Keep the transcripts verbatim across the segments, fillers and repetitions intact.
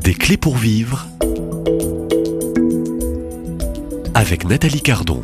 Des clés pour vivre avec Nathalie Cardon.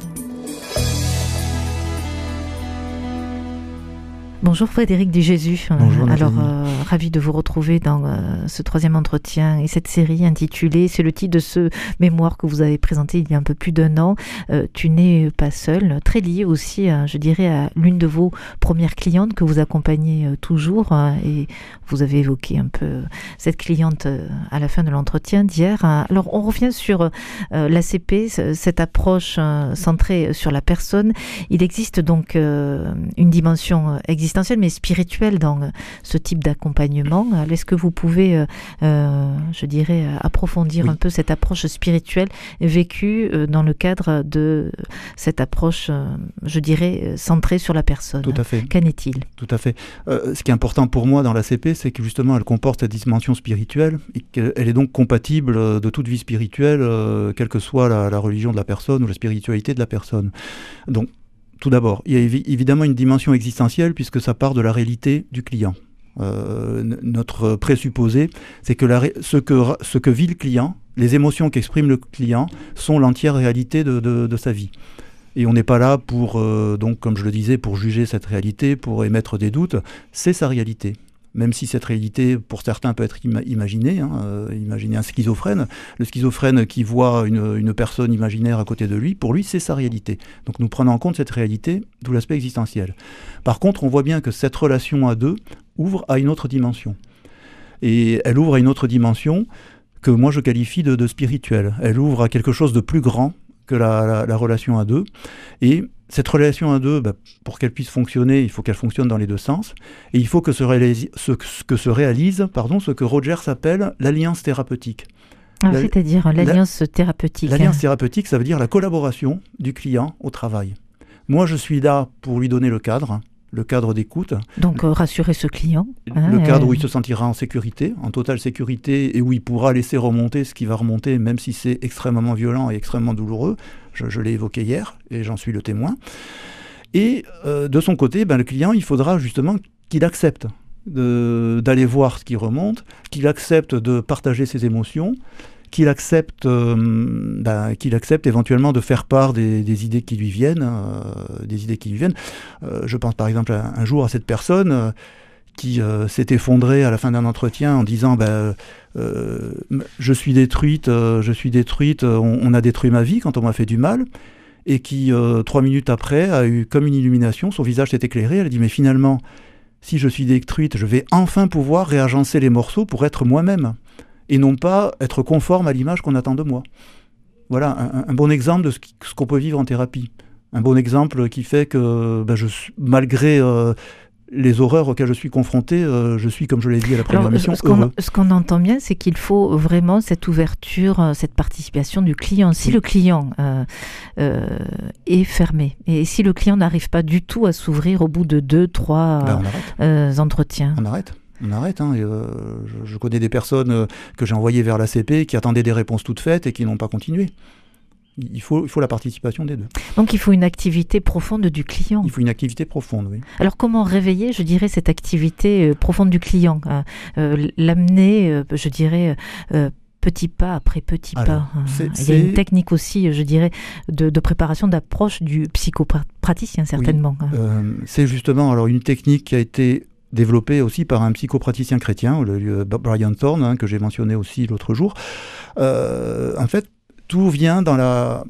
Bonjour Frédéric Dijésus. Bonjour Nathalie. Alors, euh, ravi de vous retrouver dans euh, ce troisième entretien et cette série intitulée, c'est le titre de ce mémoire que vous avez présenté il y a un peu plus d'un an. Euh, tu n'es pas seul, très lié aussi, euh, je dirais, à l'une de vos premières clientes que vous accompagnez euh, toujours. Euh, et vous avez évoqué un peu cette cliente euh, à la fin de l'entretien d'hier. Alors, on revient sur euh, l'A C P, cette approche euh, centrée sur la personne. Il existe donc euh, une dimension existentielle mais spirituelle dans euh, ce type d'accompagnement. Est-ce que vous pouvez, euh, je dirais, approfondir oui. un peu cette approche spirituelle vécue euh, dans le cadre de cette approche, euh, je dirais, centrée sur la personne? Tout à fait. Qu'en est-il? Tout à fait. Euh, ce qui est important pour moi dans l'A C P, c'est que justement, elle comporte cette dimension spirituelle et qu'elle est donc compatible de toute vie spirituelle, euh, quelle que soit la, la religion de la personne ou la spiritualité de la personne. Donc, tout d'abord, il y a évidemment une dimension existentielle puisque ça part de la réalité du client. Euh, notre présupposé, c'est que, la, ce que ce que vit le client, les émotions qu'exprime le client sont l'entière réalité de, de, de sa vie. Et on n'est pas là pour, euh, donc, comme je le disais, pour juger cette réalité, pour émettre des doutes. C'est sa réalité. Même si cette réalité, pour certains, peut être ima- imaginée, hein, euh, imaginez un schizophrène. Le schizophrène qui voit une, une personne imaginaire à côté de lui, pour lui, c'est sa réalité. Donc nous prenons en compte cette réalité, d'où l'aspect existentiel. Par contre, on voit bien que cette relation à deux ouvre à une autre dimension. Et elle ouvre à une autre dimension que moi je qualifie de, de spirituelle. Elle ouvre à quelque chose de plus grand que la, la, la relation à deux. Et cette relation à deux, bah, pour qu'elle puisse fonctionner, il faut qu'elle fonctionne dans les deux sens. Et il faut que se réalise, ce, que se réalise pardon, ce que Rogers appelle l'alliance thérapeutique. Ah, la, c'est-à-dire l'alliance la, thérapeutique. L'alliance hein. thérapeutique, ça veut dire la collaboration du client au travail. Moi, je suis là pour lui donner le cadre, le cadre d'écoute. Donc, euh, rassurer ce client. Hein, le cadre euh... où il se sentira en sécurité, en totale sécurité, et où il pourra laisser remonter ce qui va remonter, même si c'est extrêmement violent et extrêmement douloureux. Je, je l'ai évoqué hier, et j'en suis le témoin. Et euh, de son côté, ben, le client, il faudra justement qu'il accepte de, d'aller voir ce qui remonte, qu'il accepte de partager ses émotions, qu'il accepte, euh, ben, qu'il accepte éventuellement de faire part des, des idées qui lui viennent, euh, des idées qui lui viennent. Euh, je pense par exemple un, un jour à cette personne euh, qui euh, s'est effondrée à la fin d'un entretien en disant ben, euh, je suis détruite, euh, je suis détruite, on, on a détruit ma vie quand on m'a fait du mal, et qui euh, trois minutes après a eu comme une illumination, son visage s'est éclairé, elle a dit mais finalement si je suis détruite, je vais enfin pouvoir réagencer les morceaux pour être moi-même. Et non pas être conforme à l'image qu'on attend de moi. Voilà, un, un bon exemple de ce, qui, ce qu'on peut vivre en thérapie. Un bon exemple qui fait que, ben je, malgré euh, les horreurs auxquelles je suis confronté, euh, je suis, comme je l'ai dit à la première émission, ce qu'on, heureux. Ce qu'on entend bien, c'est qu'il faut vraiment cette ouverture, cette participation du client. Si oui. le client euh, euh, est fermé, et si le client n'arrive pas du tout à s'ouvrir au bout de deux, trois ben euh, entretiens. On arrête. On arrête, hein. euh, je, je connais des personnes euh, que j'ai envoyées vers l'A C P qui attendaient des réponses toutes faites et qui n'ont pas continué. Il faut, il faut la participation des deux. Donc il faut une activité profonde du client. Il faut une activité profonde, oui. Alors comment réveiller, je dirais, cette activité euh, profonde du client, hein, euh, l'amener, euh, je dirais... Euh, petit pas après petit Alors, pas. C'est, Il y c'est... a une technique aussi, je dirais, de, de préparation, d'approche du psychopraticien, certainement. Oui. Euh, c'est justement alors, une technique qui a été développé aussi par un psychopraticien chrétien, le Brian Thorne, hein, que j'ai mentionné aussi l'autre jour. Euh, en fait, tout vient dans la,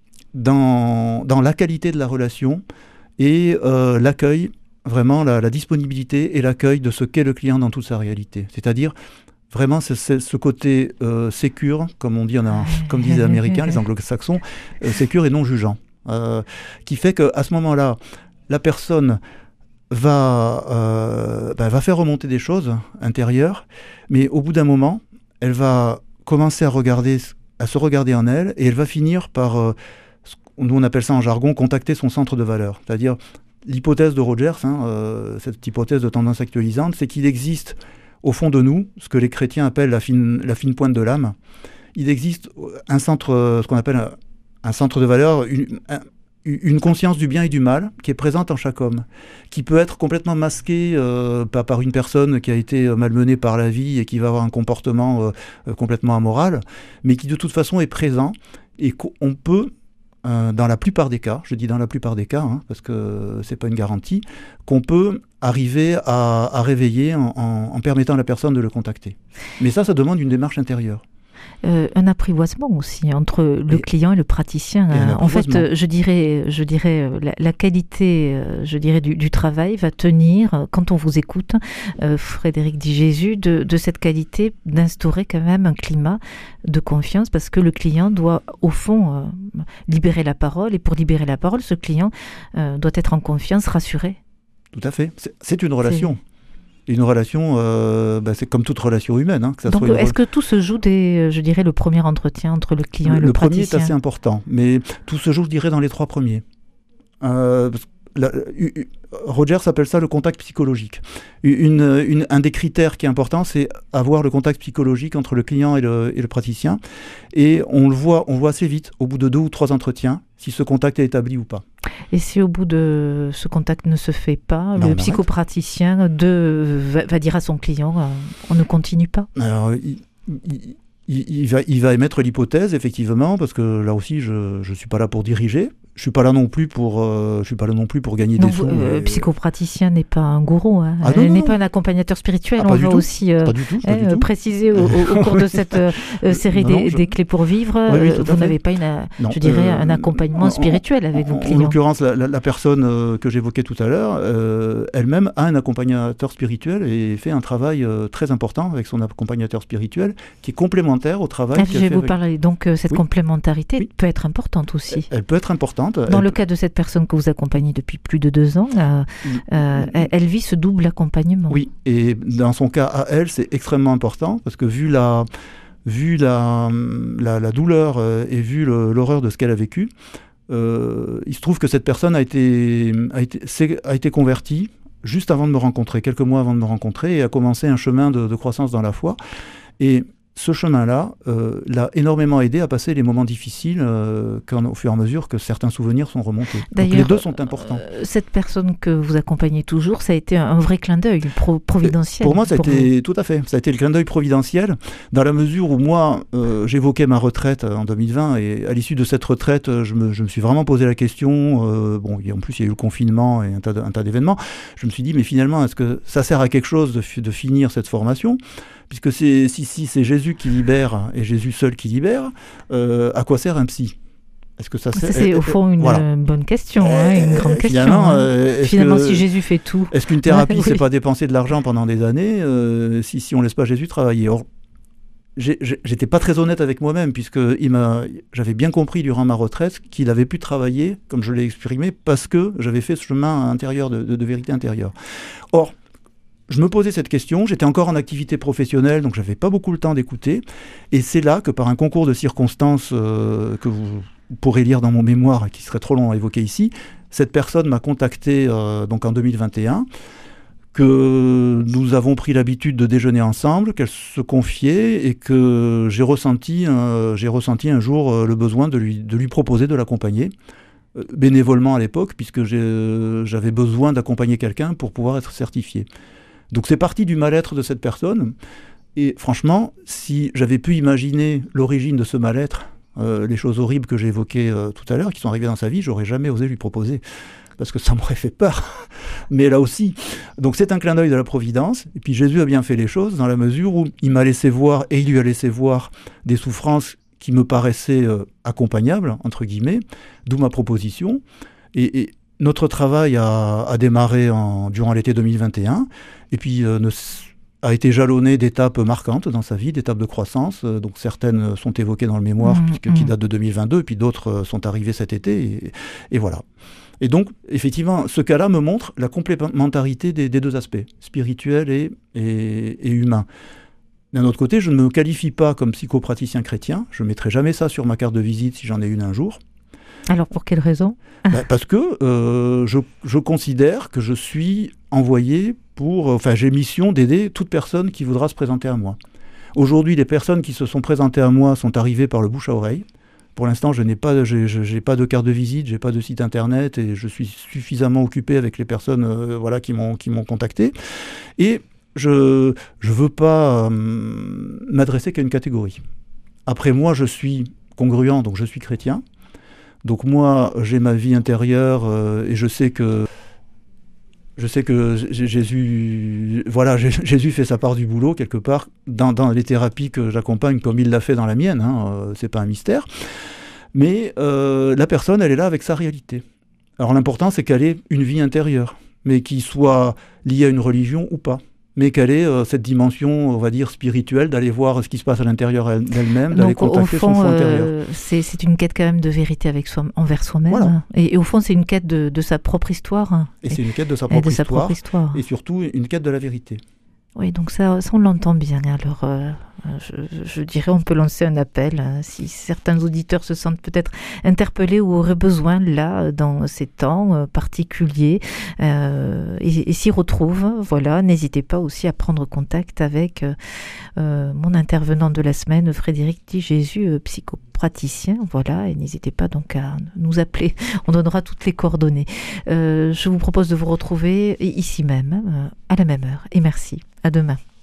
dans, dans la qualité de la relation et euh, l'accueil, vraiment la, la disponibilité et l'accueil de ce qu'est le client dans toute sa réalité. C'est-à-dire, vraiment, c'est, c'est ce côté euh, sécure, comme on dit, en a, comme disent les Américains, les Anglo-Saxons, euh, sécure et non jugeant, euh, qui fait qu'à ce moment-là, la personne va, euh, ben, va faire remonter des choses intérieures, mais au bout d'un moment, elle va commencer à, regarder, à se regarder en elle, et elle va finir par, euh, nous on appelle ça en jargon, contacter son centre de valeur. C'est-à-dire, l'hypothèse de Rogers, hein, euh, cette hypothèse de tendance actualisante, c'est qu'il existe au fond de nous, ce que les chrétiens appellent la fine, la fine pointe de l'âme. Il existe un centre, ce qu'on appelle un, un centre de valeur, une, un, une conscience du bien et du mal qui est présente en chaque homme, qui peut être complètement masquée euh, par, par une personne qui a été malmenée par la vie et qui va avoir un comportement euh, complètement amoral, mais qui de toute façon est présent et qu'on peut, euh, dans la plupart des cas, je dis dans la plupart des cas, hein, parce que c'est pas une garantie, qu'on peut arriver à, à réveiller en, en, en permettant à la personne de le contacter. Mais ça, ça demande une démarche intérieure. Euh, un apprivoisement aussi entre le et, client et le praticien. Et en fait, je dirais, je dirais la, la qualité, je dirais du, du travail va tenir quand on vous écoute, euh, Frédéric Dijésus, de, de cette qualité d'instaurer quand même un climat de confiance, parce que le client doit au fond euh, libérer la parole, et pour libérer la parole, ce client euh, doit être en confiance, rassuré. Tout à fait. C'est, c'est une relation. C'est... Une relation, euh, bah c'est comme toute relation humaine. Hein, que ça Donc, soit est-ce re... que tout se joue dès, je dirais, le premier entretien entre le client le, et le, le praticien ? Le premier est assez important, mais tout se joue, je dirais, dans les trois premiers. Euh, la, u, Roger s'appelle ça le contact psychologique. Une, une, un des critères qui est important, c'est avoir le contact psychologique entre le client et le, et le praticien. Et on le voit, on voit assez vite, au bout de deux ou trois entretiens, si ce contact est établi ou pas. Et si au bout de ce contact ne se fait pas, non, le psychopraticien de, va, va dire à son client, euh, on ne continue pas. Alors, il, il, il, il, va, il va émettre l'hypothèse, effectivement, parce que là aussi, je ne suis pas là pour diriger. Je suis pas là non plus pour, euh, je suis pas là non plus pour gagner non, des sous. Euh, et... Psychopraticien n'est pas un gourou, hein. Ah, non, Elle non, n'est non. pas un accompagnateur spirituel. Ah, on va aussi euh, tout, euh, préciser au, au cours de cette euh, série non, des, non, je... des clés pour vivre. Oui, oui, vous n'avez pas une, non, je dirais, euh, un accompagnement en, spirituel avec en, vos clients. En l'occurrence, la, la, la personne euh, que j'évoquais tout à l'heure, euh, elle-même a un accompagnateur spirituel et fait un travail euh, très important avec son accompagnateur spirituel qui est complémentaire au travail. Ah, je vais vous avec... parler. Donc euh, cette oui. complémentarité oui. peut être importante aussi. Elle, elle peut être importante. Dans elle... le cas de cette personne que vous accompagnez depuis plus de deux ans, euh, euh, elle, elle vit ce double accompagnement. Oui, et dans son cas à elle, c'est extrêmement important parce que vu la, vu la, la, la douleur euh, et vu le, l'horreur de ce qu'elle a vécu, euh, il se trouve que cette personne a été, a été, a été convertie juste avant de me rencontrer, quelques mois avant de me rencontrer, et a commencé un chemin de, de croissance dans la foi. Et ce chemin-là euh, l'a énormément aidé à passer les moments difficiles euh, quand, au fur et à mesure que certains souvenirs sont remontés. Donc les deux sont importants. Euh, cette personne que vous accompagnez toujours, ça a été un vrai clin d'œil pro- providentiel. Et pour moi, ça a pour été vous. tout à fait. Ça a été le clin d'œil providentiel, dans la mesure où moi, euh, j'évoquais ma retraite en deux mille vingt, et à l'issue de cette retraite, je me, je me suis vraiment posé la question. Euh, bon, en plus, il y a eu le confinement et un tas, de, un tas d'événements. Je me suis dit, mais finalement, est-ce que ça sert à quelque chose de, f- de finir cette formation ? Puisque c'est, si, si c'est Jésus qui libère et Jésus seul qui libère, euh, à quoi sert un psy ? Est-ce que ça sert ? C'est euh, au fond une voilà. bonne question, euh, hein, une grande question. Finalement, hein. euh, finalement que, si Jésus fait tout. Est-ce qu'une thérapie, oui. c'est pas dépenser de l'argent pendant des années euh, si, si on laisse pas Jésus travailler ? Or, j'ai, j'étais pas très honnête avec moi-même, puisque il m'a, j'avais bien compris durant ma retraite qu'il avait pu travailler, comme je l'ai exprimé, parce que j'avais fait ce chemin intérieur de, de, de vérité intérieure. Or, je me posais cette question, j'étais encore en activité professionnelle, donc je n'avais pas beaucoup le temps d'écouter. Et c'est là que par un concours de circonstances euh, que vous pourrez lire dans mon mémoire, qui serait trop long à évoquer ici, cette personne m'a contacté euh, donc en deux mille vingt et un, que nous avons pris l'habitude de déjeuner ensemble, qu'elle se confiait et que j'ai ressenti, euh, j'ai ressenti un jour euh, le besoin de lui, de lui proposer de l'accompagner. Bénévolement à l'époque, puisque j'ai, j'avais besoin d'accompagner quelqu'un pour pouvoir être certifié. Donc c'est parti du mal-être de cette personne, et franchement, si j'avais pu imaginer l'origine de ce mal-être, euh, les choses horribles que j'ai évoquées euh, tout à l'heure, qui sont arrivées dans sa vie, j'aurais jamais osé lui proposer, parce que ça m'aurait fait peur, mais là aussi. Donc c'est un clin d'œil de la Providence, et puis Jésus a bien fait les choses, dans la mesure où il m'a laissé voir, et il lui a laissé voir des souffrances qui me paraissaient euh, accompagnables, entre guillemets, d'où ma proposition, et, et notre travail a, a démarré en, durant l'été deux mille vingt et un, et puis euh, ne, a été jalonné d'étapes marquantes dans sa vie, d'étapes de croissance. Euh, donc certaines sont évoquées dans le mémoire, mmh, puisque, mmh. qui date de deux mille vingt-deux, et puis d'autres euh, sont arrivées cet été, et, et voilà. Et donc, effectivement, ce cas-là me montre la complémentarité des, des deux aspects, spirituel et, et, et humain. D'un autre côté, je ne me qualifie pas comme psychopraticien chrétien, je ne mettrai jamais ça sur ma carte de visite si j'en ai une un jour. Alors, pour quelle raison ? Ben parce que euh, je, je considère que je suis envoyé pour... Enfin, j'ai mission d'aider toute personne qui voudra se présenter à moi. Aujourd'hui, les personnes qui se sont présentées à moi sont arrivées par le bouche à oreille, Pour l'instant, je n'ai pas, j'ai, j'ai pas de carte de visite, j'ai pas de site internet et je suis suffisamment occupé avec les personnes euh, voilà, qui m'ont, qui m'ont contacté. Et je ne veux pas euh, m'adresser qu'à une catégorie. Après, moi, je suis congruent, donc je suis chrétien. Donc moi, j'ai ma vie intérieure euh, et je sais que je sais que Jésus, voilà, Jésus fait sa part du boulot quelque part dans, dans les thérapies que j'accompagne, comme il l'a fait dans la mienne. Hein, euh, c'est pas un mystère. Mais euh, la personne, elle est là avec sa réalité. Alors l'important, c'est qu'elle ait une vie intérieure, mais qui soit liée à une religion ou pas. Mais qu'elle ait euh, cette dimension, on va dire, spirituelle, d'aller voir ce qui se passe à l'intérieur d'elle-même, d'aller Donc, contacter au fond, son fond euh, intérieur. C'est, c'est une quête quand même de vérité avec soi, envers soi-même. Voilà. Et, et au fond, c'est une quête de, de sa propre histoire. Et, et c'est une quête de sa et propre, de sa histoire, propre histoire. Et surtout, une quête de la vérité. Oui, donc ça, ça on l'entend bien. Alors, euh, je, je dirais, on peut lancer un appel. Hein, si certains auditeurs se sentent peut-être interpellés ou auraient besoin, là, dans ces temps euh, particuliers, euh, et, et s'y retrouvent, voilà, n'hésitez pas aussi à prendre contact avec euh, euh, mon intervenant de la semaine, Frédéric Di Jésus, euh, psychopraticien, voilà, et n'hésitez pas donc à nous appeler. On donnera toutes les coordonnées. Euh, je vous propose de vous retrouver ici même, euh, à la même heure. Et merci. À demain.